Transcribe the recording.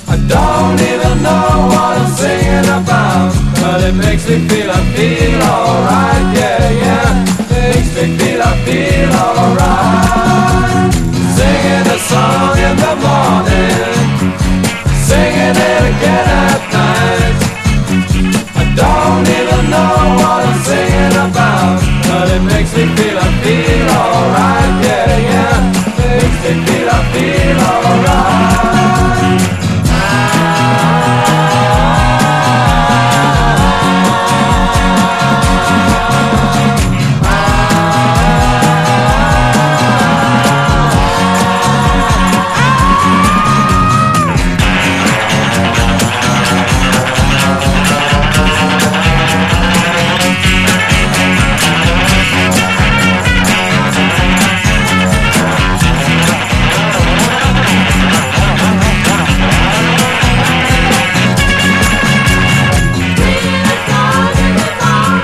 I don't even know what I'm singing about, but it makes me feel, I feel alright, yeah, yeah. Makes me feel, I feel alright. Singing a song in the morning, singing it again